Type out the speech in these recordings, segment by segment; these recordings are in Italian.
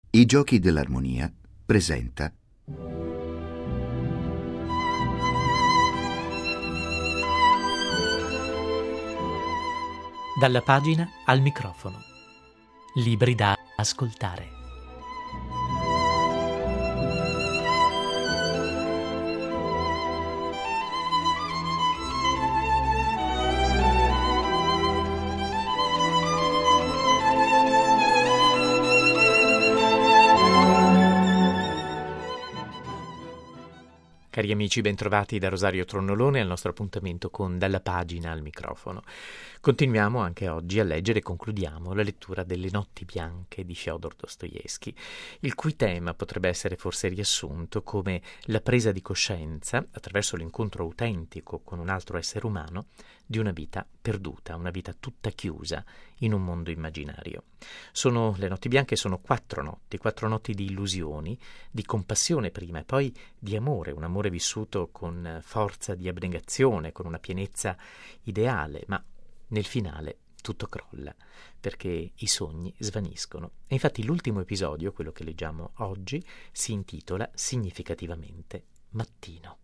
I Giochi dell'Armonia presenta Dalla pagina al microfono. Libri da ascoltare. Cari amici, bentrovati da Rosario Tronnolone al nostro appuntamento con Dalla pagina al microfono. Continuiamo anche oggi a leggere e concludiamo la lettura delle Notti bianche di Fyodor Dostoevskij, il cui tema potrebbe essere forse riassunto come la presa di coscienza, attraverso l'incontro autentico con un altro essere umano, di una vita perduta, una vita tutta chiusa in un mondo immaginario. Le Notti bianche sono quattro notti di illusioni, di compassione prima e poi di amore, un amore vissuto con forza di abnegazione, con una pienezza ideale, ma nel finale tutto crolla, perché i sogni svaniscono. E infatti l'ultimo episodio, quello che leggiamo oggi, si intitola significativamente Mattino.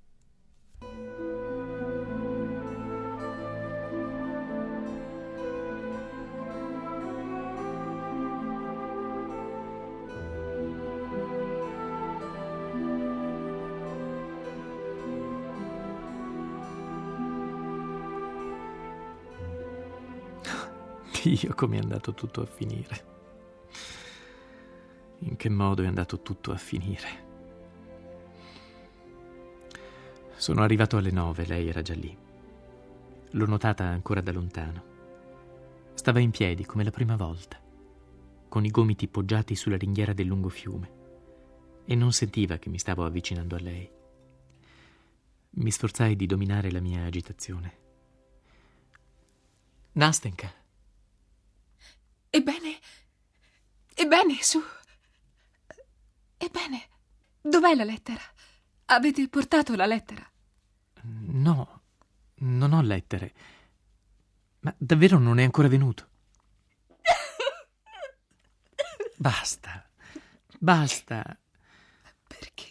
Dio, come è andato tutto a finire. In che modo è andato tutto a finire? Sono arrivato alle 9, lei era già lì. L'ho notata ancora da lontano. Stava in piedi come la prima volta, con i gomiti poggiati sulla ringhiera del lungo fiume, e non sentiva che mi stavo avvicinando a lei. Mi sforzai di dominare la mia agitazione. Nastenka. Ebbene, su. Ebbene, dov'è la lettera? Avete portato la lettera? No, non ho lettere. Ma davvero non è ancora venuto? Basta. Perché?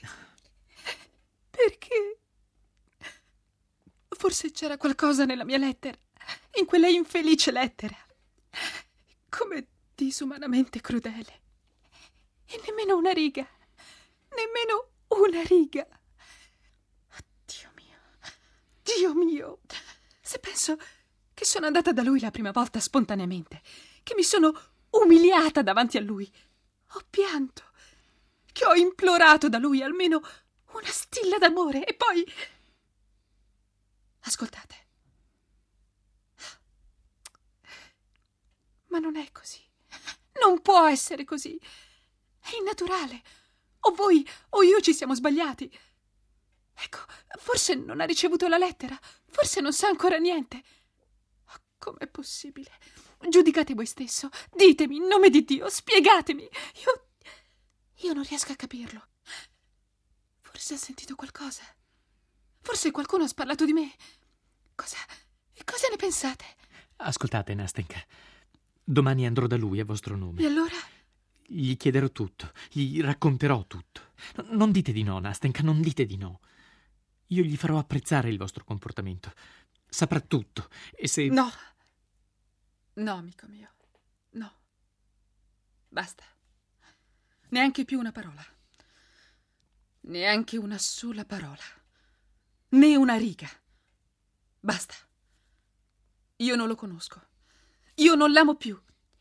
Forse c'era qualcosa nella mia lettera, in quella infelice lettera. Come disumanamente crudele. E nemmeno una riga. Dio mio. Se penso che sono andata da lui la prima volta spontaneamente, che mi sono umiliata davanti a lui, ho pianto, che ho implorato da lui almeno una stilla d'amore, e poi... Ascoltate. Ma non è così. Non può essere così. È innaturale. O voi o io ci siamo sbagliati. Ecco, forse non ha ricevuto la lettera. Forse non sa ancora niente. Com'è possibile? Giudicate voi stesso. Ditemi, in nome di Dio, spiegatemi. Io non riesco a capirlo. Forse ha sentito qualcosa. Forse qualcuno ha parlato di me. Cosa ne pensate? Ascoltate, Nastenka. Domani andrò da lui a vostro nome. E allora? Gli chiederò tutto, gli racconterò tutto. Non dite di no, Nastenka, non dite di no. Io gli farò apprezzare il vostro comportamento. Saprà tutto. E se... No, amico mio. No. Basta. Neanche più una parola. Neanche una sola parola. Né una riga. Basta. Io non lo conosco. Io non l'amo più.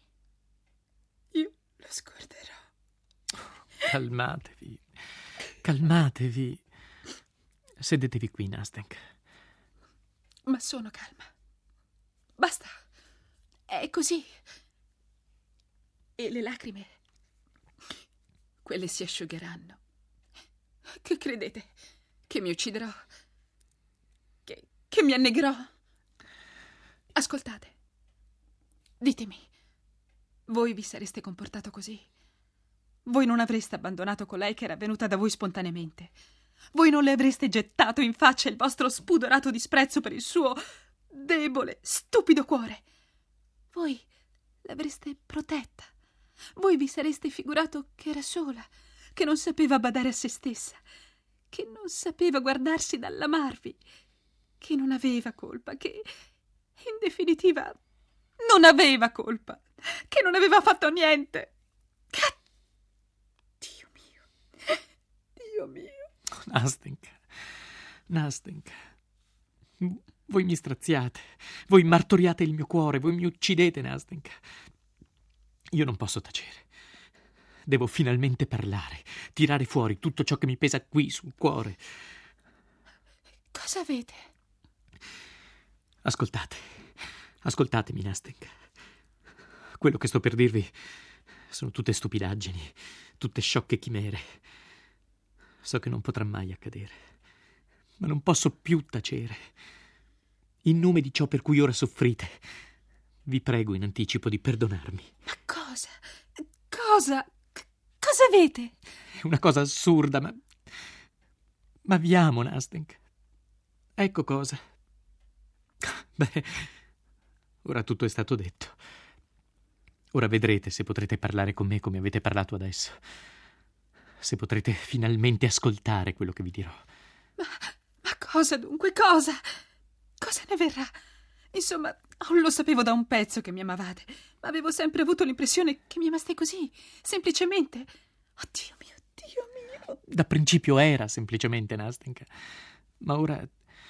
Io lo scorderò. Calmatevi. Sedetevi qui, Nastenka. Ma sono calma. Basta. È così. E le lacrime, quelle si asciugheranno. Che credete? Che mi ucciderò? Che mi annegherò? Ascoltate. Ditemi, voi vi sareste comportato così? Voi non avreste abbandonato colei che era venuta da voi spontaneamente? Voi non le avreste gettato in faccia il vostro spudorato disprezzo per il suo debole, stupido cuore? Voi l'avreste protetta, Voi vi sareste figurato che era sola, che non sapeva badare a se stessa, che non sapeva guardarsi dall'amarvi, che non aveva colpa, che, in definitiva, non aveva colpa, che non aveva fatto niente. Dio mio, Dio mio. Nastenka, voi mi straziate, voi martoriate il mio cuore, voi mi uccidete, Nastenka. Io non posso tacere. Devo finalmente parlare, tirare fuori tutto ciò che mi pesa qui sul cuore. Cosa avete? Ascoltatemi, Nastenka. Quello che sto per dirvi sono tutte stupidaggini, tutte sciocche chimere. So che non potrà mai accadere, ma non posso più tacere. In nome di ciò per cui ora soffrite, vi prego in anticipo di perdonarmi. Ma cosa? Cosa avete? È una cosa assurda, ma vi amo, Nastenka. Ecco cosa. Beh, ora tutto è stato detto. Ora vedrete se potrete parlare con me come avete parlato adesso. Se potrete finalmente ascoltare quello che vi dirò. Ma cosa dunque? Cosa? Cosa ne verrà? Insomma, lo sapevo da un pezzo che mi amavate, ma avevo sempre avuto l'impressione che mi amaste così, semplicemente. Oh, Dio mio, Dio mio. Da principio era semplicemente, Nastenka. Ma ora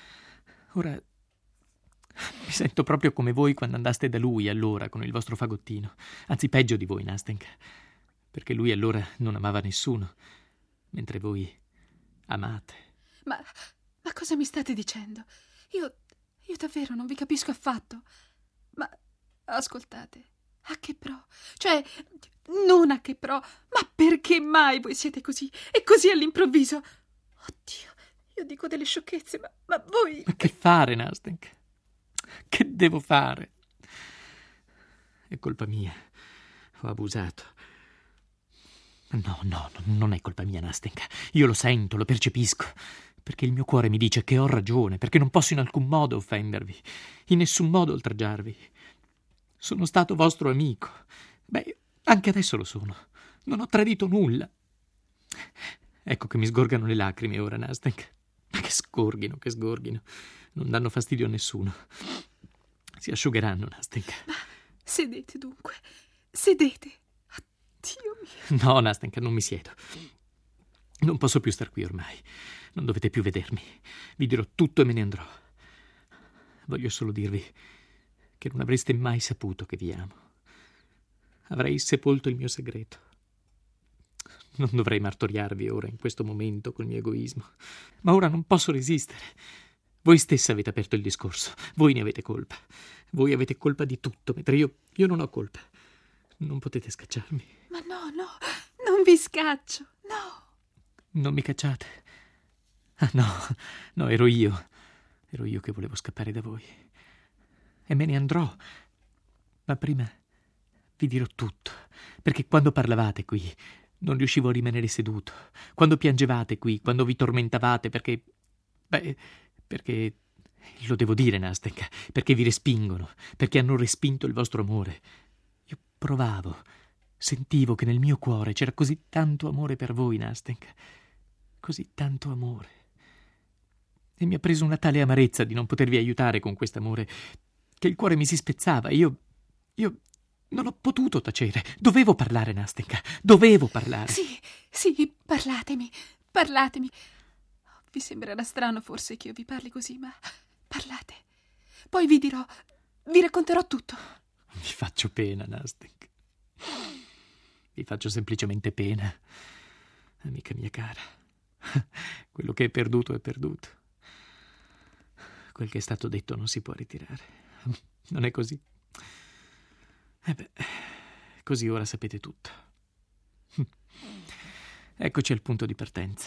mi sento proprio come voi quando andaste da lui allora con il vostro fagottino. Anzi, peggio di voi, Nastenka. Perché lui allora non amava nessuno, mentre voi amate. Ma cosa mi state dicendo? Io davvero non vi capisco affatto. Ma ascoltate, a che pro? Cioè, non a che pro, ma perché mai voi siete così? E così all'improvviso? Oddio, io dico delle sciocchezze, ma voi... Ma che fare, Nastenka? Che devo fare? È colpa mia. Ho abusato. No, non è colpa mia, Nastenka. Io lo sento, lo percepisco. Perché il mio cuore mi dice che ho ragione, perché non posso in alcun modo offendervi, in nessun modo oltraggiarvi. Sono stato vostro amico. Beh, anche adesso lo sono. Non ho tradito nulla. Ecco che mi sgorgano le lacrime ora, Nastenka. Che sgorghino. Non danno fastidio a nessuno. Si asciugheranno, Nastenka. Ma sedete dunque, sedete. Dio mio. No, Nastenka, non mi siedo. Non posso più star qui ormai. Non dovete più vedermi. Vi dirò tutto e me ne andrò. Voglio solo dirvi che non avreste mai saputo che vi amo. Avrei sepolto il mio segreto. Non dovrei martoriarvi ora, in questo momento, col mio egoismo. Ma ora non posso resistere. Voi stessa avete aperto il discorso. Voi ne avete colpa. Voi avete colpa di tutto, mentre io non ho colpa. Non potete scacciarmi. Ma no, non vi scaccio, no. Non mi cacciate? Ah, no, ero io. Ero io che volevo scappare da voi. E me ne andrò. Ma prima vi dirò tutto. Perché quando parlavate qui non riuscivo a rimanere seduto. Quando piangevate qui, quando vi tormentavate, perché lo devo dire, Nastenka, perché vi respingono, perché hanno respinto il vostro amore. Io provavo, sentivo che nel mio cuore c'era così tanto amore per voi, Nastenka. Così tanto amore. E mi ha preso una tale amarezza di non potervi aiutare con quest'amore che il cuore mi si spezzava. Io non ho potuto tacere. Dovevo parlare, Nastenka. Dovevo parlare. Sì, parlatemi. Vi sembrerà strano forse che io vi parli così, ma parlate. Poi vi racconterò tutto. Mi faccio pena, Nastenka. Vi faccio semplicemente pena, amica mia cara. Quello che è perduto è perduto. Quel che è stato detto non si può ritirare. Non è così? Così ora sapete tutto. Eccoci al punto di partenza.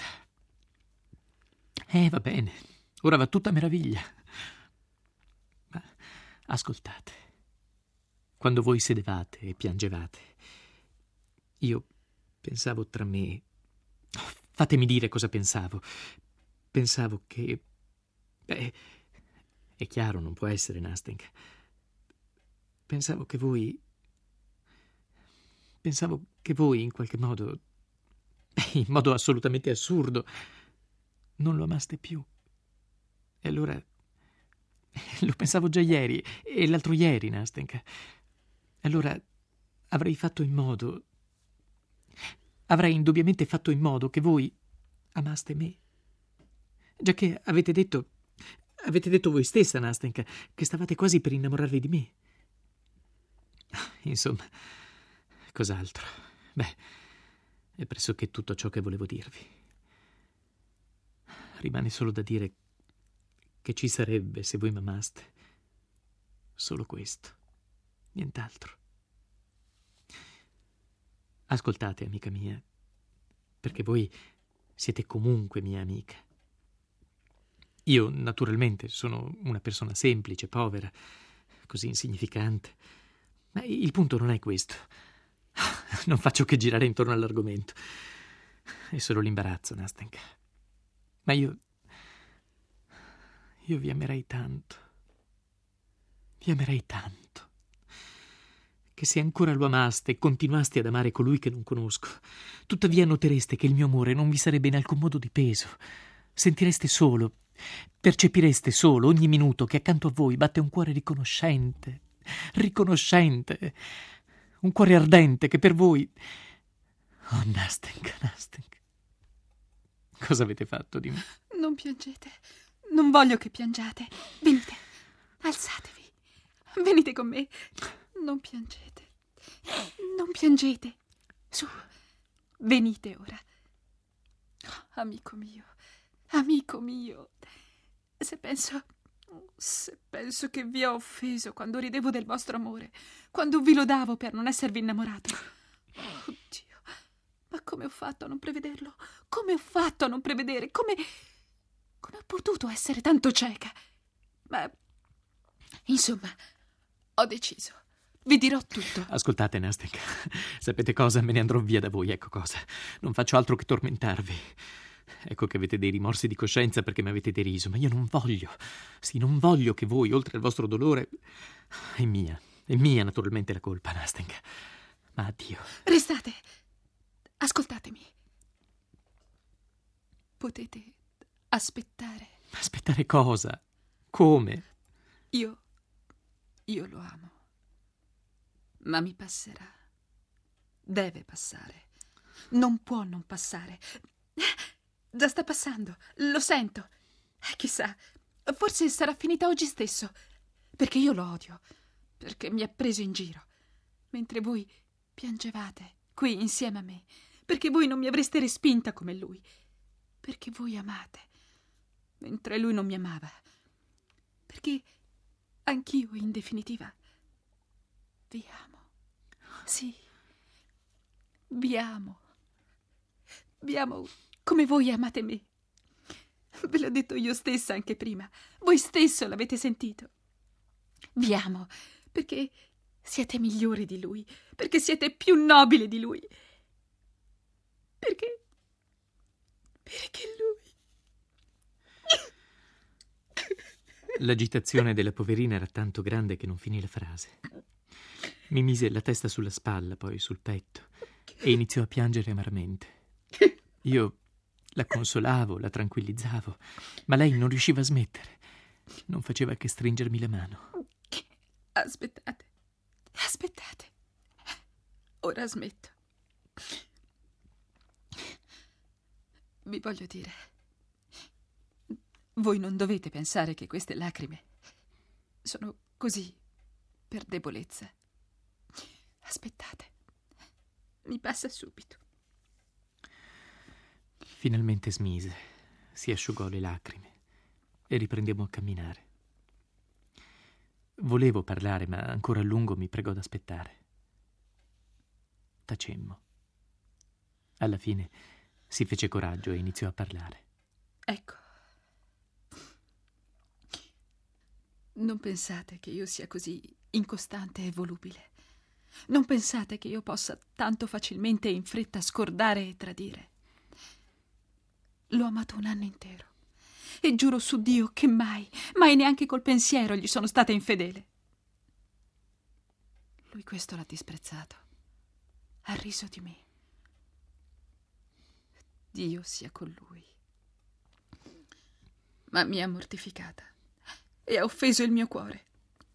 Va bene, ora va tutta a meraviglia. Ma ascoltate. Quando voi sedevate e piangevate, io pensavo tra me... Fatemi dire cosa pensavo. Pensavo che... è chiaro, non può essere, Nastenka. Pensavo che voi Pensavo che voi, in qualche modo, in modo assolutamente assurdo, non lo amaste più. E allora lo pensavo già ieri e l'altro ieri, Nastenka. Allora avrei indubbiamente fatto in modo che voi amaste me. Giacché avete detto voi stessa, Nastenka, che stavate quasi per innamorarvi di me. Insomma, cos'altro? Beh, è pressoché tutto ciò che volevo dirvi. Rimane solo da dire che ci sarebbe se voi m'amaste. Solo questo, nient'altro. Ascoltate, amica mia, perché voi siete comunque mia amica. Io, naturalmente, sono una persona semplice, povera, così insignificante. Ma il punto non è questo. Non faccio che girare intorno all'argomento. È solo l'imbarazzo, Nastenka. Ma io vi amerei tanto. Vi amerei tanto. Che se ancora lo amaste e continuaste ad amare colui che non conosco, tuttavia notereste che il mio amore non vi sarebbe in alcun modo di peso. Sentireste solo, percepireste solo ogni minuto che accanto a voi batte un cuore riconoscente, un cuore ardente che per voi... Oh, Nastenka. Cosa avete fatto di me? Non piangete. Non voglio che piangiate. Venite, alzatevi. Venite con me. Non piangete. Non piangete. Su, venite ora. Amico mio, se penso che vi ho offeso quando ridevo del vostro amore, quando vi lodavo per non esservi innamorato. Oddio, ma come ho fatto a non prevederlo? Come ho fatto a non prevedere? Come ho potuto essere tanto cieca? Ma, insomma, ho deciso. Vi dirò tutto. Ascoltate, Nastenka, sapete cosa? Me ne andrò via da voi, ecco cosa. Non faccio altro che tormentarvi. Ecco che avete dei rimorsi di coscienza perché mi avete deriso, ma io non voglio che voi, oltre al vostro dolore... È mia naturalmente la colpa, Nastenka. Ma addio. Restate, ascoltatemi. Potete aspettare. Aspettare cosa? Come? Io lo amo. Ma mi passerà. Deve passare. Non può non passare. Già sta passando, lo sento. Chissà, forse sarà finita oggi stesso. Perché io lo odio. Perché mi ha preso in giro. Mentre voi piangevate qui insieme a me. Perché voi non mi avreste respinta come lui. Perché voi amate. Mentre lui non mi amava. Perché anch'io, in definitiva, vi amo. Sì, vi amo. Vi amo come voi amate me. Ve l'ho detto io stessa anche prima. Voi stesso l'avete sentito. Vi amo perché siete migliori di lui, perché siete più nobili di lui. Perché lui... L'agitazione della poverina era tanto grande che non finì la frase. Mi mise la testa sulla spalla, poi sul petto, e iniziò a piangere amaramente. Io la consolavo, la tranquillizzavo, ma lei non riusciva a smettere. Non faceva che stringermi la mano. Aspettate. Ora smetto. Vi voglio dire, voi non dovete pensare che queste lacrime sono così per debolezza. Aspettate, mi passa subito. Finalmente smise, si asciugò le lacrime e riprendemmo a camminare. Volevo parlare, ma ancora a lungo mi pregò d'aspettare. Tacemmo. Alla fine si fece coraggio e iniziò a parlare. Ecco. Non pensate che io sia così incostante e volubile. Non pensate che io possa tanto facilmente e in fretta scordare e tradire. L'ho amato un anno intero e giuro su Dio che mai neanche col pensiero gli sono stata infedele. Lui questo l'ha disprezzato. ha riso di me. Dio sia con lui. Ma mi ha mortificata e ha offeso il mio cuore.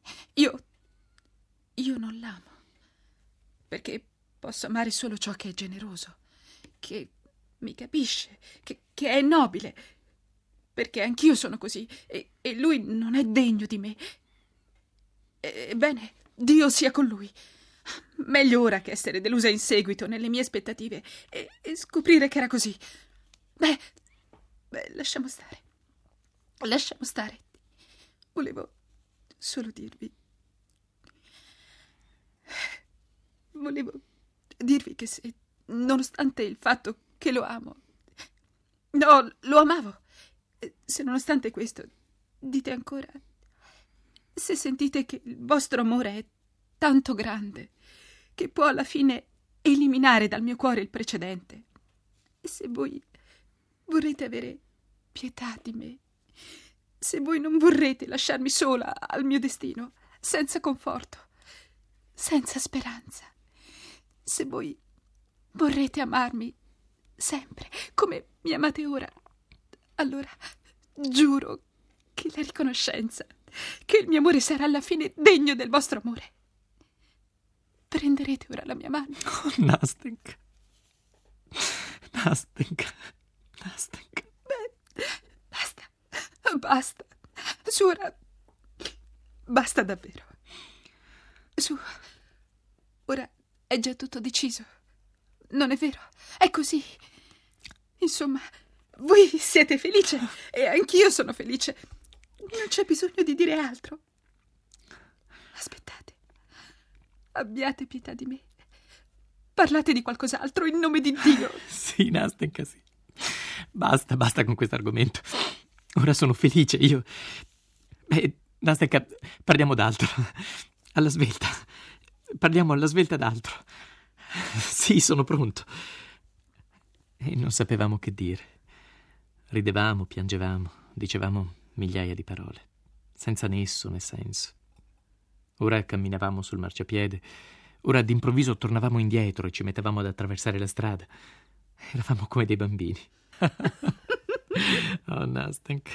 Io non l'amo, perché posso amare solo ciò che è generoso, che mi capisce, che è nobile, perché anch'io sono così e lui non è degno di me. Ebbene, Dio sia con lui. Meglio ora che essere delusa in seguito nelle mie aspettative e scoprire che era così. Beh, lasciamo stare. Lasciamo stare. Volevo solo dirvi che se, nonostante il fatto che lo amo, no, lo amavo, se nonostante questo dite ancora, se sentite che il vostro amore è tanto grande che può alla fine eliminare dal mio cuore il precedente, e se voi vorrete avere pietà di me, se voi non vorrete lasciarmi sola al mio destino, senza conforto, senza speranza, se voi vorrete amarmi sempre come mi amate ora, allora giuro che la riconoscenza, che il mio amore sarà alla fine degno del vostro amore. Prenderete ora la mia mano? Oh, Nastenka. Beh, basta. Su, ora. Basta davvero. Su. Ora è già tutto deciso. Non è vero? È così. Insomma, voi siete felice e anch'io sono felice. Non c'è bisogno di dire altro. Aspettate. Abbiate pietà di me. Parlate di qualcos'altro in nome di Dio. Sì, Nastenka, sì. Basta con questo argomento. Ora sono felice, io... Nastenka, parliamo d'altro. Alla svelta. Parliamo alla svelta d'altro. Sì, sono pronto. E non sapevamo che dire. Ridevamo, piangevamo, dicevamo migliaia di parole, senza nesso né senso. Ora camminavamo sul marciapiede, ora d'improvviso tornavamo indietro e ci mettevamo ad attraversare la strada. Eravamo come dei bambini. Oh, Nastenka.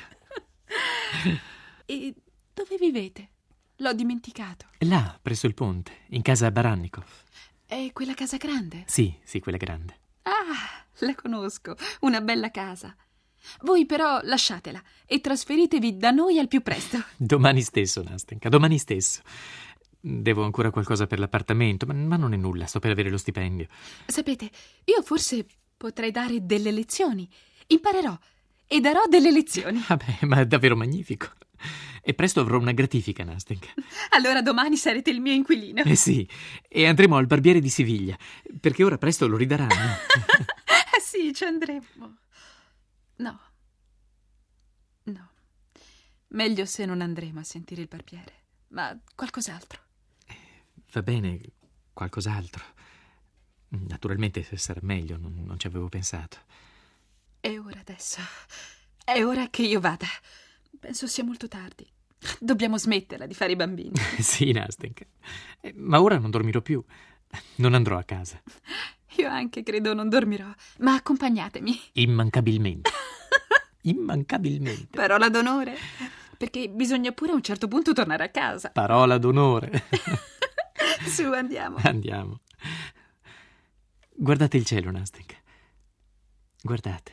E dove vivete? L'ho dimenticato. Là, presso il ponte, in casa Barannikov. È quella casa grande? Sì, quella grande. Ah, la conosco. Una bella casa. Voi però lasciatela e trasferitevi da noi al più presto. Domani stesso, Nastenka, domani stesso. Devo ancora qualcosa per l'appartamento, ma non è nulla, sto per avere lo stipendio. Sapete, io forse potrei dare delle lezioni. Imparerò e darò delle lezioni. Vabbè, ma è davvero magnifico. E presto avrò una gratifica, Nastenka. Allora domani sarete il mio inquilino. Sì, e andremo al barbiere di Siviglia, perché ora presto lo ridaranno. Sì, ci andremo. No. Meglio se non andremo a sentire il barbiere, ma qualcos'altro. Va bene, qualcos'altro. Naturalmente sarà meglio, non ci avevo pensato. È ora adesso. È ora che io vada. Penso sia molto tardi. Dobbiamo smetterla di fare i bambini. Sì, Nastenka. Ma ora non dormirò più. Non andrò a casa. Io anche credo non dormirò, ma accompagnatemi. Immancabilmente. Immancabilmente. Parola d'onore. Perché bisogna pure a un certo punto tornare a casa. Parola d'onore. Su, andiamo. Andiamo. Guardate il cielo, Nastenka. Guardate.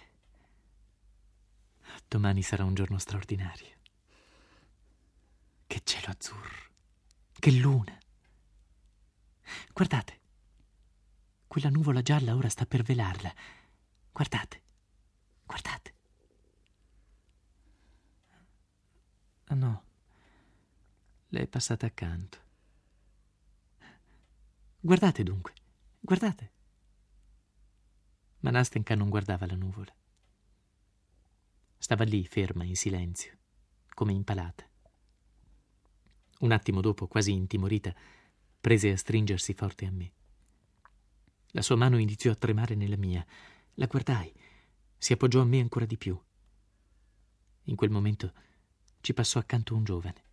Domani sarà un giorno straordinario. Che cielo azzurro. Che luna. Guardate. Quella nuvola gialla ora sta per velarla. Guardate. Guardate. Ah, no. Le è passata accanto. Guardate dunque. Guardate. Ma Nastenka non guardava la nuvola. Stava lì, ferma, in silenzio, come impalata. Un attimo dopo, quasi intimorita, prese a stringersi forte a me. La sua mano iniziò a tremare nella mia. La guardai, si appoggiò a me ancora di più. In quel momento ci passò accanto un giovane.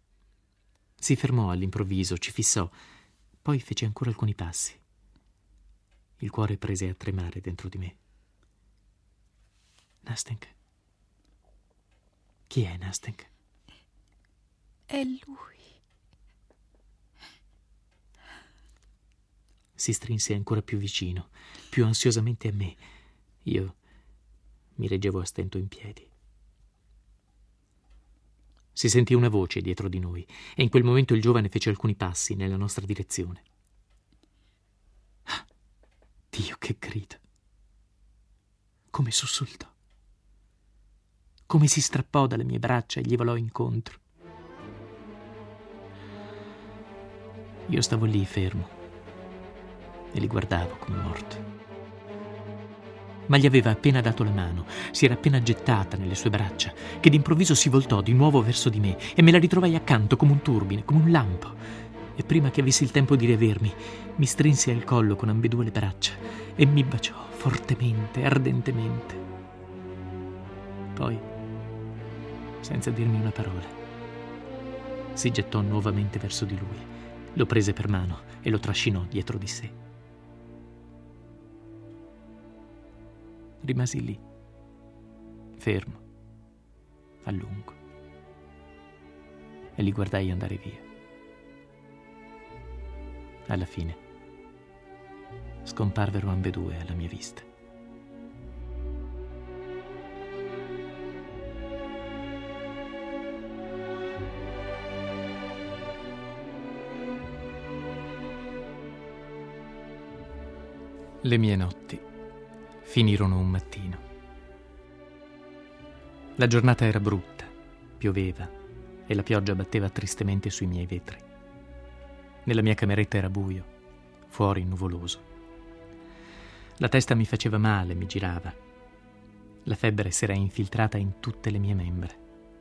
Si fermò all'improvviso, ci fissò, poi fece ancora alcuni passi. Il cuore prese a tremare dentro di me. Nastenka? Chi è Nastenka? È lui. Si strinse ancora più vicino, più ansiosamente a me. Io mi reggevo a stento in piedi. Si sentì una voce dietro di noi e in quel momento il giovane fece alcuni passi nella nostra direzione. Dio, che grida! Come sussultò! Come si strappò dalle mie braccia e gli volò incontro. Io stavo lì fermo e li guardavo come morto. Ma gli aveva appena dato la mano, si era appena gettata nelle sue braccia, che d'improvviso si voltò di nuovo verso di me e me la ritrovai accanto come un turbine, come un lampo. E prima che avessi il tempo di riavermi, mi strinse al collo con ambedue le braccia e mi baciò fortemente, ardentemente. Poi, senza dirmi una parola, si gettò nuovamente verso di lui, lo prese per mano e lo trascinò dietro di sé. Rimasi lì, fermo, a lungo, e li guardai andare via. Alla fine scomparvero ambedue alla mia vista. Le mie notti finirono un mattino. La giornata era brutta, pioveva e la pioggia batteva tristemente sui miei vetri. Nella mia cameretta era buio, fuori nuvoloso. La testa mi faceva male, mi girava. La febbre s'era infiltrata in tutte le mie membra.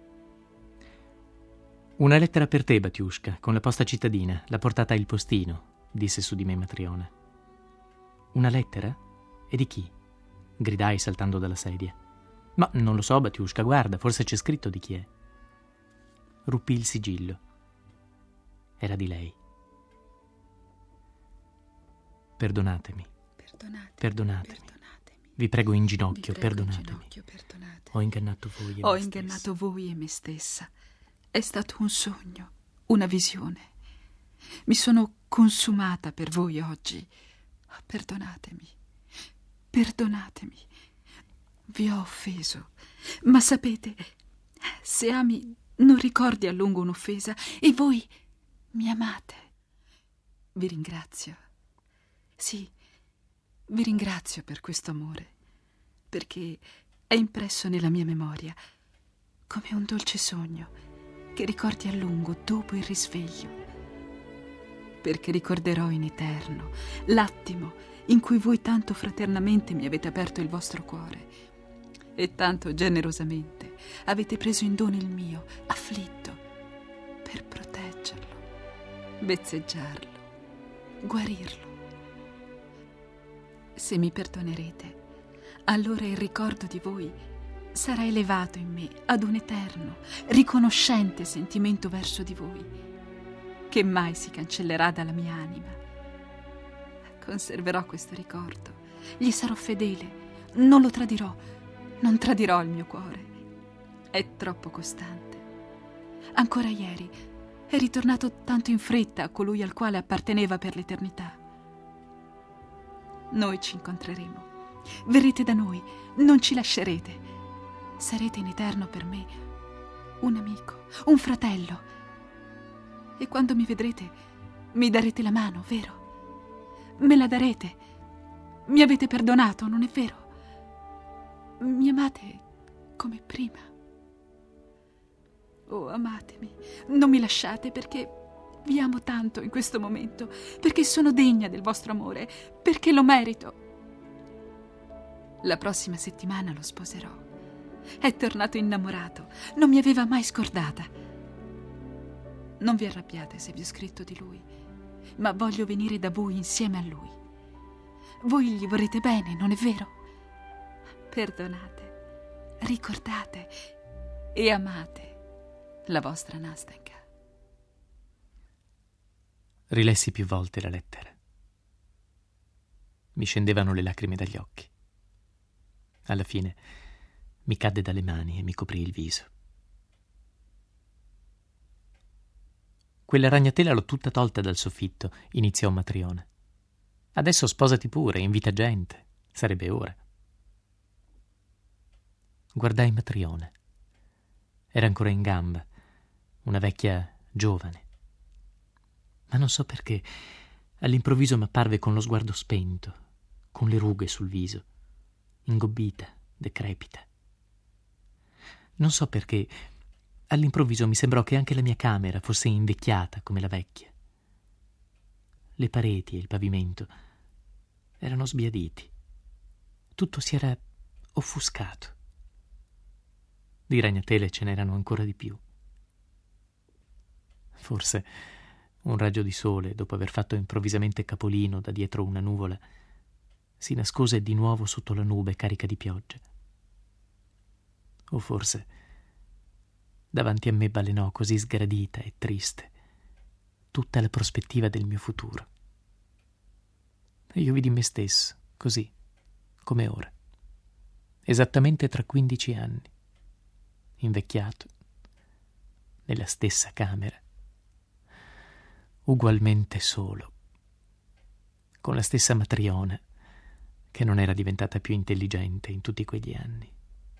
Una lettera per te, Batiushka, con la posta cittadina. L'ha portata il postino, disse su di me Matriona. Una lettera? E di chi? Gridai saltando dalla sedia. Ma non lo so, Batiushka, guarda, forse c'è scritto di chi è. Ruppi il sigillo. Era di lei. Perdonatemi. Perdonatemi. Vi prego in ginocchio, perdonatemi. Ho ingannato voi e me stessa. È stato un sogno, una visione. Mi sono consumata per voi oggi. Perdonatemi. Vi ho offeso. Ma sapete, se ami, non ricordi a lungo un'offesa e voi mi amate. Vi ringrazio. Sì, vi ringrazio per questo amore, perché è impresso nella mia memoria come un dolce sogno che ricordi a lungo dopo il risveglio. Perché ricorderò in eterno l'attimo in cui voi tanto fraternamente mi avete aperto il vostro cuore e tanto generosamente avete preso in dono il mio, afflitto, per proteggerlo, vezzeggiarlo, guarirlo. Se mi perdonerete, allora il ricordo di voi sarà elevato in me ad un eterno, riconoscente sentimento verso di voi, che mai si cancellerà dalla mia anima. Conserverò questo ricordo, gli sarò fedele, non lo tradirò, non tradirò il mio cuore. È troppo costante. Ancora ieri è ritornato tanto in fretta a colui al quale apparteneva per l'eternità. Noi ci incontreremo, verrete da noi, non ci lascerete. Sarete in eterno per me un amico, un fratello. E quando mi vedrete mi darete la mano, vero? Me la darete. Mi avete perdonato, non è vero? Mi amate come prima. Oh, amatemi, non mi lasciate, perché vi amo tanto in questo momento, perché sono degna del vostro amore, perché lo merito. La prossima settimana lo sposerò. È tornato innamorato, non mi aveva mai scordata. Non vi arrabbiate se vi ho scritto di lui, ma voglio venire da voi insieme a lui. Voi gli vorrete bene, non è vero? Perdonate, ricordate e amate la vostra Nastenka. Rilessi più volte la lettera. mi scendevano le lacrime dagli occhi. Alla fine mi cadde dalle mani e mi coprì il viso. Quella ragnatela l'ho tutta tolta dal soffitto, iniziò Matriona. Adesso sposati pure, invita gente, sarebbe ora. Guardai Matriona. Era ancora in gamba, una vecchia giovane. Ma non so perché, all'improvviso m'apparve con lo sguardo spento, con le rughe sul viso, ingobbita, decrepita. Non so perché, all'improvviso mi sembrò che anche la mia camera fosse invecchiata come la vecchia. Le pareti e il pavimento erano sbiaditi. Tutto si era offuscato. Di ragnatele ce n'erano ancora di più. Forse un raggio di sole, dopo aver fatto improvvisamente capolino da dietro una nuvola, si nascose di nuovo sotto la nube carica di pioggia. O forse davanti a me balenò così sgradita e triste tutta la prospettiva del mio futuro. E io vidi me stesso, così, come ora, esattamente tra 15 anni, invecchiato, nella stessa camera, ugualmente solo, con la stessa Matriona che non era diventata più intelligente in tutti quegli anni.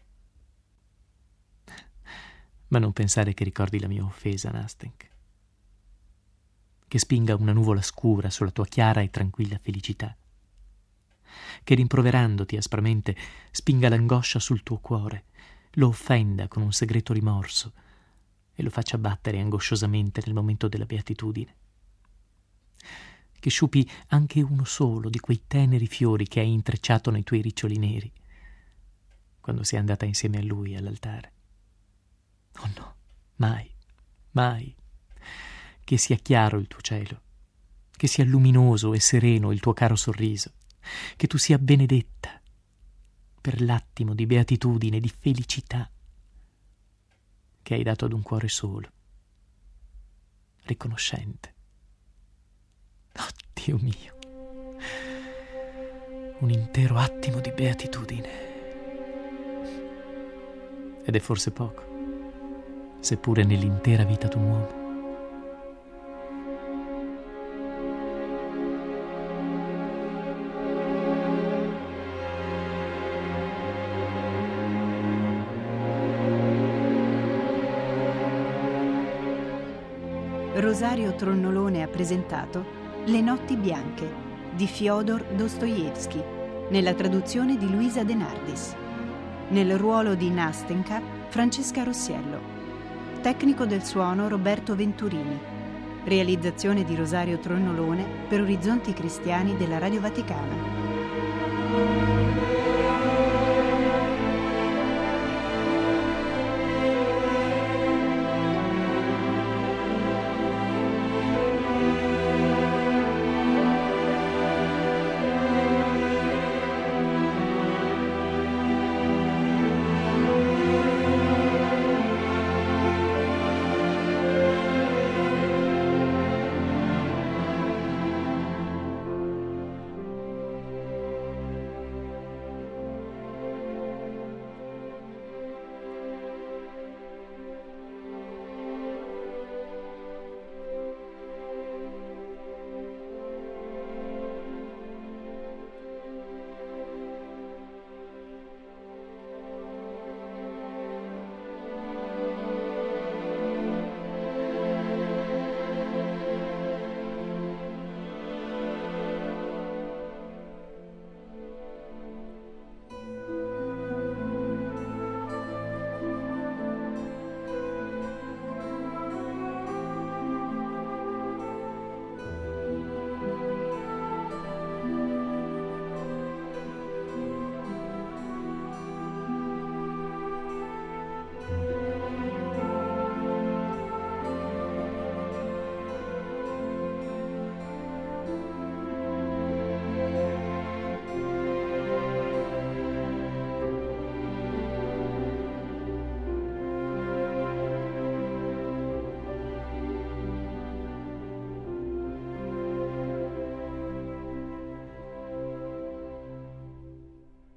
Ma non pensare che ricordi la mia offesa, Nastenka, che spinga una nuvola scura sulla tua chiara e tranquilla felicità, che rimproverandoti aspramente spinga l'angoscia sul tuo cuore, lo offenda con un segreto rimorso e lo faccia battere angosciosamente nel momento della beatitudine, che sciupi anche uno solo di quei teneri fiori che hai intrecciato nei tuoi riccioli neri quando sei andata insieme a lui all'altare. Oh no, mai, mai. Che sia chiaro il tuo cielo, che sia luminoso e sereno il tuo caro sorriso, che tu sia benedetta per l'attimo di beatitudine, di felicità che hai dato ad un cuore solo, riconoscente. Oh Dio mio, un intero attimo di beatitudine. Ed è forse poco, seppure nell'intera vita d'un uomo. Rosario Tronnolone ha presentato Le notti bianche di Fyodor Dostoevskij, nella traduzione di Luisa De Nardis. Nel ruolo di Nastenka, Francesca Rossiello. Tecnico del suono Roberto Venturini. Realizzazione di Rosario Tronnolone per Orizzonti Cristiani della Radio Vaticana.